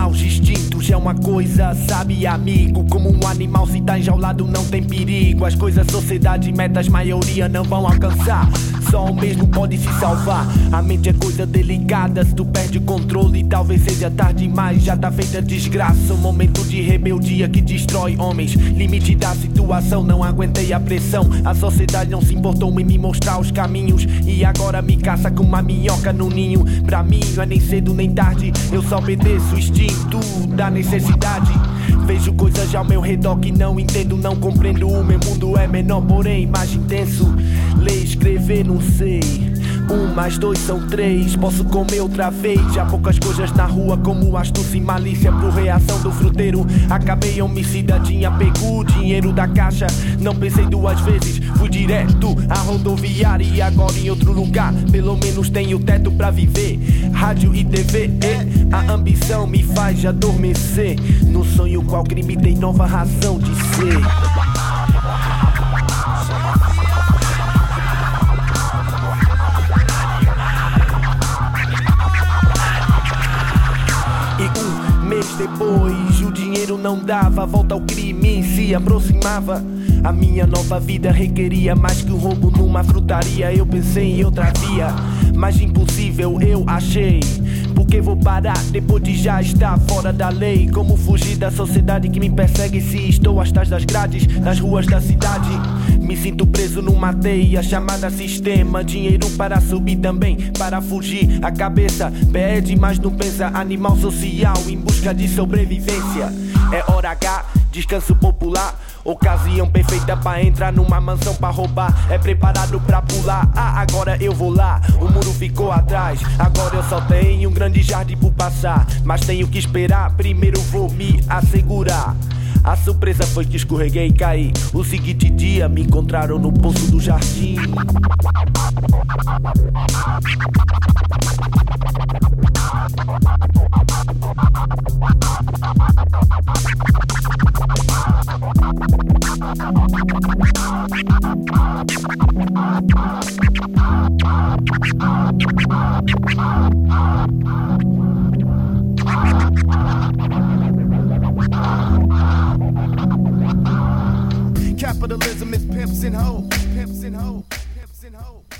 Maus instintos é uma coisa, sabe, amigo? Como um animal se tá enjaulado não tem perigo. As coisas, sociedade, metas, maioria não vão alcançar. Só o mesmo pode se salvar. A mente é coisa delicada, se tu perde o controle talvez seja tarde demais. Já tá feita desgraça, um momento de rebeldia que destrói homens. Limite da situação, não aguentei a pressão. A sociedade não se importou em me mostrar os caminhos e agora me caça com uma minhoca no ninho. Pra mim não é nem cedo nem tarde, eu só obedeço o instinto da necessidade. Vejo coisas ao meu redor que não entendo, não compreendo. O meu mundo é menor, porém mais intenso. Ler, escrever, não sei. 1 mais 2 são 3. Posso comer outra vez. Há poucas coisas na rua como astúcia e malícia. Pro reação do fruteiro acabei homicida. Tinha pego o dinheiro da caixa, não pensei 2 vezes. Fui direto à rodoviária e agora em outro lugar. Pelo menos tenho teto pra viver. Rádio e TV, a ambição me faz adormecer. No sonho qual crime tem nova razão de ser. Depois o dinheiro não dava, a volta ao crime se aproximava. A minha nova vida requeria mais que um roubo numa frutaria. Eu pensei em outra via, mas impossível eu achei. Porque vou parar depois de já estar fora da lei? Como fugir da sociedade que me persegue se estou às tais das grades, nas ruas da cidade? Me sinto preso numa teia chamada sistema. Dinheiro para subir também, para fugir. A cabeça pede, mas não pensa. Animal social em busca de sobrevivência. É hora H, descanso popular. Ocasião perfeita pra entrar numa mansão pra roubar. É preparado pra pular, agora eu vou lá. O muro ficou atrás, agora eu só tenho um grande jardim por passar. Mas tenho que esperar, primeiro vou me assegurar. A surpresa foi que escorreguei e caí. O seguinte dia me encontraram no poço do jardim. Capitalism is pimps and hoes, pimps and hoes, pimps and hoes.